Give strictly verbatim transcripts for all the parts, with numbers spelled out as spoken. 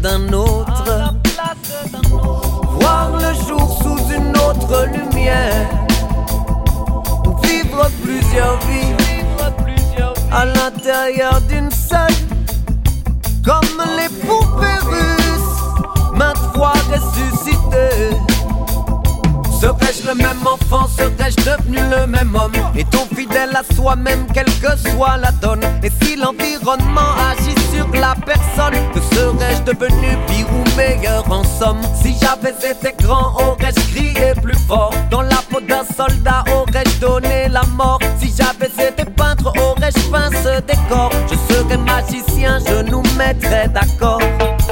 d'un autre, voir le jour sous une autre lumière, ou vivre plusieurs vies à l'intérieur d'une seule, comme les poupées russes, maintes fois ressuscitées. Serais-je le même enfant, serais-je devenu le même homme, est-on fidèle à soi-même quelle que soit la donne? Et si l'environnement agit sur la personne, que serais-je devenu pire ou meilleur en somme? Si j'avais été grand, aurais-je crié plus fort? Dans la peau d'un soldat, aurais-je donné la mort? Si j'avais été peintre, aurais-je peint ce décor? Je serais magicien, je nous mettrais d'accord.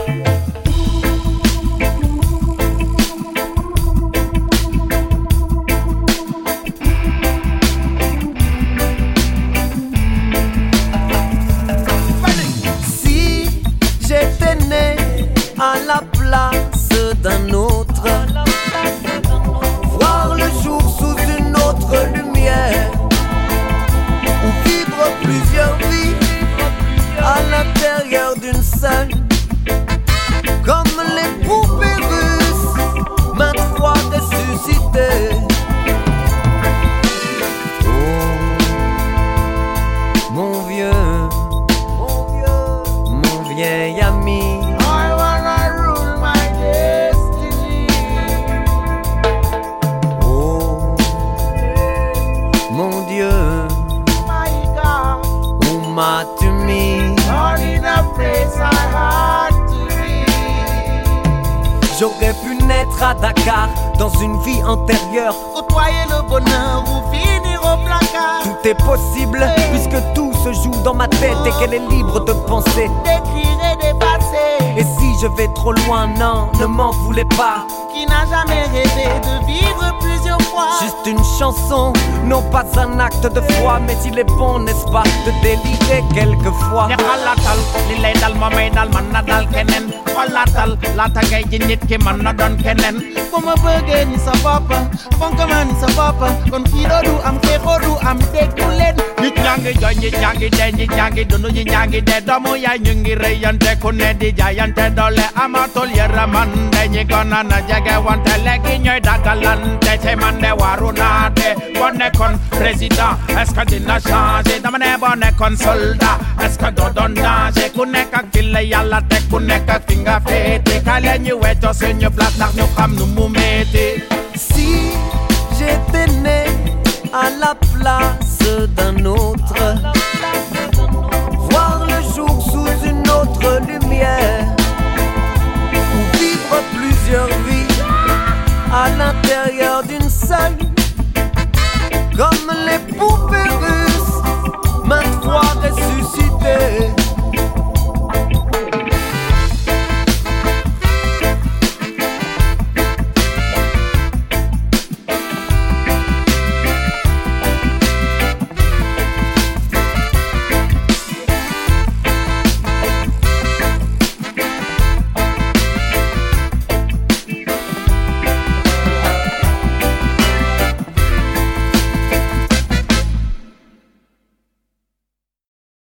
À la place d'un autre, voir le jour sous une autre lumière, ou vivre plusieurs vies à l'intérieur d'une seule, comme les poupées russes, maintes fois ressuscitées. Oh, mon vieux, mon vieil ami, to me, all in a place I had to be. J'aurais pu naître à Dakar dans une vie antérieure, côtoyer le bonheur ou finir au placard. Tout est possible hey, puisque tout se joue dans ma tête oh, et qu'elle est libre de penser, d'écrire et d'effacer. Et si je vais trop loin, non, ne m'en voulez pas. Qui n'a jamais rêvé de vivre plusieurs fois. Juste une chanson, non pas un acte de foi, mais il est bon, n'est-ce pas, de délirer quelquefois. Xalatal li lay dal ma may dal man na dal keneen. Xalatal laata ngay ji nit ki man na doon keneen. Ku ma bëggee ni sa bopp, fonk ma ni sa bopp, kon kii doo du am xeexoo du am déggu leen. Nit ñaa ngi jooy, nit ñaa ngi dee, nit ñaa ngi dund, nit ñaa ngi dee. Doomu yaay ñu ngi rëyante ku ne di jaayante doole, amatul yërmande ñi gonna na jege wante léegi ñooy dagalante te man de waru naa de. Boo nekkoon président est-ce que dina changer? Dama ne boo nekkoon soldat est-ce que doo doon danger? Ku nekk ak fi la yàlla teg, ku nekk ak fi nga féete. Kaay leen ñu weccoo suñu place ndax ñu xam nu mu metti. Si j'étais né à la place d'un autre,